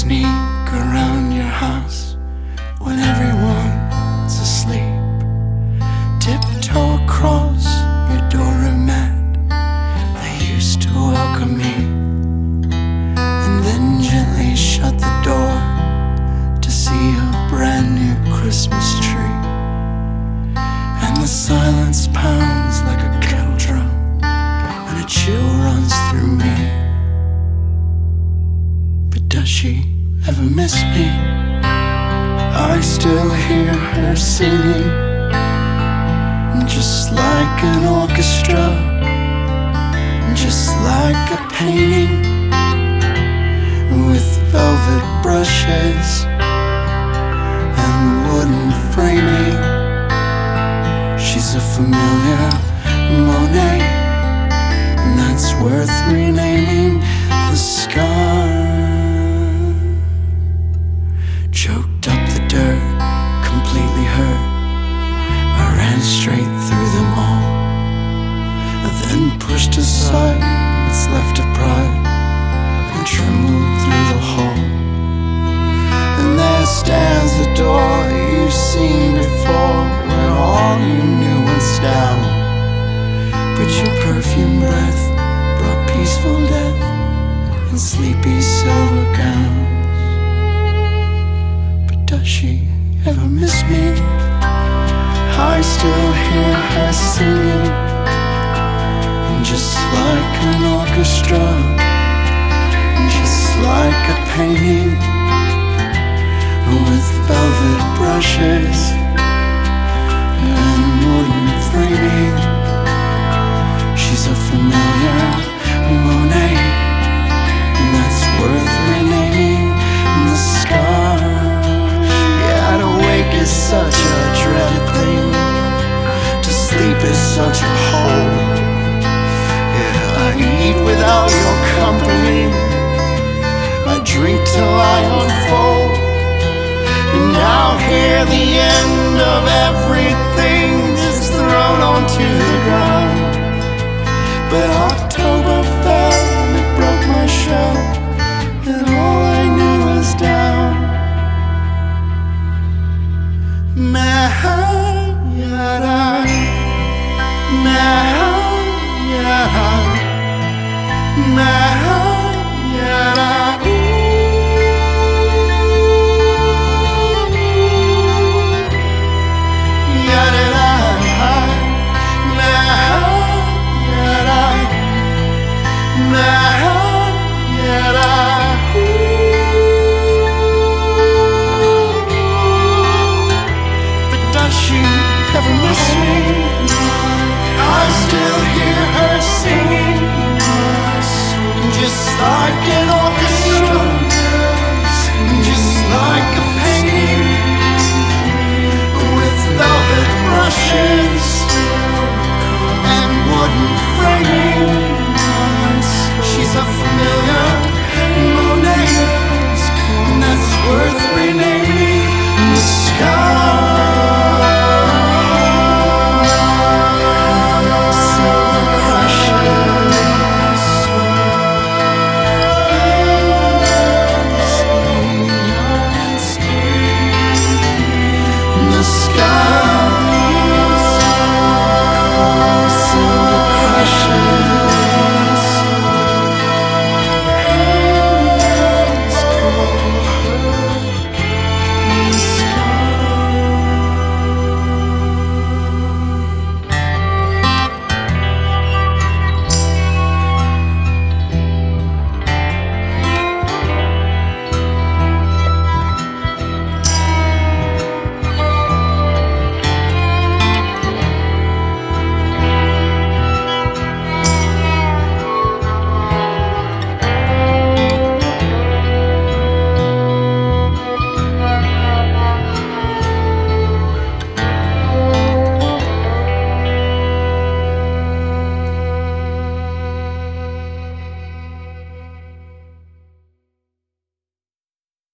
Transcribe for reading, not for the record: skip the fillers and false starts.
sneak around your house when everyone's asleep. Tiptoe across your doormat. They used to welcome me, and then gently shut the door to see a brand new Christmas tree. And the silence pounds like a kettle drum, and a chill runs through me. But does she ever miss me? I still hear her singing, just like an orchestra, just like a painting with velvet brushes and wooden framing. She's a familiar Monet, and that's worth renaming. The scar choked up the dirt, completely hurt. I ran straight through them all, then pushed aside what's left of pride, and trembled through the hall. And there stands the door you've seen before, when all you knew was down. But your perfume breath brought peaceful death and sleepy silver gowns. But does she ever miss me? I still hear her singing, just like an orchestra, just like a painting with velvet brushes and wooden framing. She's a familiar Monet, and that's worth renaming. The scar. Yeah, to wake is such a dreaded thing, to sleep is such a hole. Yeah, I eat without your company, I drink till I unfold. And now here the end of everything is thrown onto the ground. But October fell and it broke my shell, and all I knew was down. Mahayara, Mahayara, Mahayara. But does she ever miss me? I still hear her singing, just like